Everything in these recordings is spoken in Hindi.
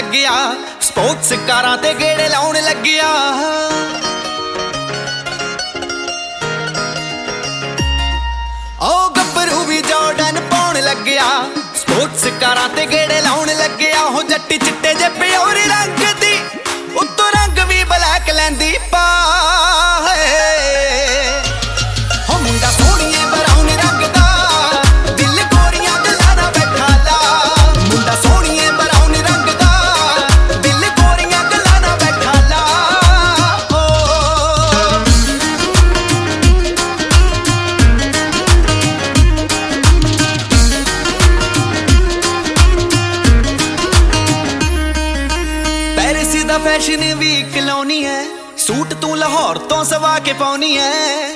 ਲੱਗਿਆ ਸਪੋਰਟਸ ਕਾਰਾਂ ਤੇ ਗੇੜੇ ਲਾਉਣ ਲੱਗਿਆ ਓ ਗੱਭਰੂ ਵੀ ਜਾਰਡਨ ਪਾਉਣ ਲੱਗਿਆ ਸਪੋਰਟਸ ਕਾਰਾਂ ਤੇ ਗੇੜੇ ਲਾਉਣ ਲੱਗਿਆ ਹੋ ਜੱਟੀ ਚਿੱਟੇ ਜੇ ਪਿਓਰ ਰੰਗ ਦੀ ਉੱਤੋਂ ਰੰਗ ਵੀ ਬਲੈਕ ਲੈਂਦੀ ਪਾ ਹੋ ਮੁੰਡਾ ਸੋਹਣੀਏ ਬਰਾਊਨ ਰੰਗ ਦਾ ਦਿਲ ਗੋਰੀਆਂ ਗੱਲਾਂ ਦਾ ਬੈਠਾ ਲਾ ਮੁੰਡਾ ਸੋਹਣੀਏ ਬਰਾਊਨ ਰੰਗ ਦਾ ਦਿਲ ਗੋਰੀਆਂ ਗੱਲਾਂ ਦਾ ਬੈਠਾ ਲਾ ਪੈਰਿਸ ਦਾ ਫੈਸ਼ਨ ਵੀਕ ਲਾਉਣੀ ਹੈ सूट तू लाहौर तो सवा के पाउनी है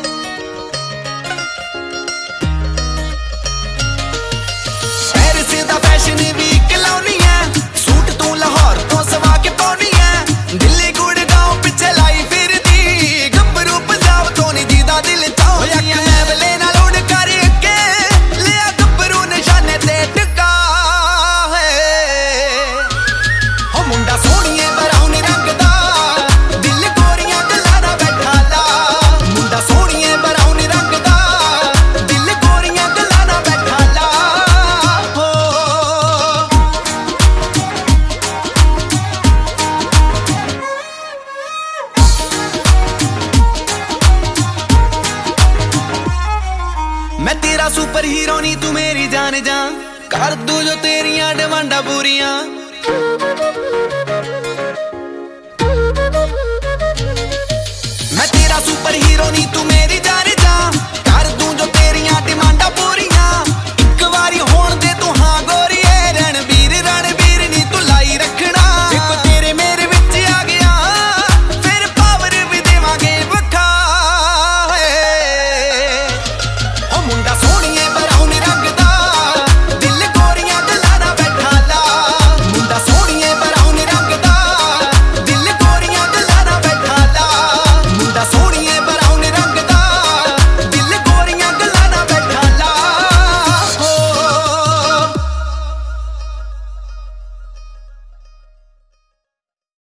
पेरिस दा फैशन वीक लाउनी है सूट तू लाहौर तो सवा के पाउनी है दिल्ली गुड़गांव पिछे लाई फिरदी गब्बरू पंजाब तो नी जीदा दिल चाहती है लेवले नाल उड़ करके लिया गब्बरू निशाने ते टिका है ओ मुंडा सोहणीए बराउन रंग दा मैं तेरा सुपर हीरो नी तू मेरी जान जा कर दू जो तेरियां डिमांडा पूरियां मैं तेरा सुपर हीरो नी तू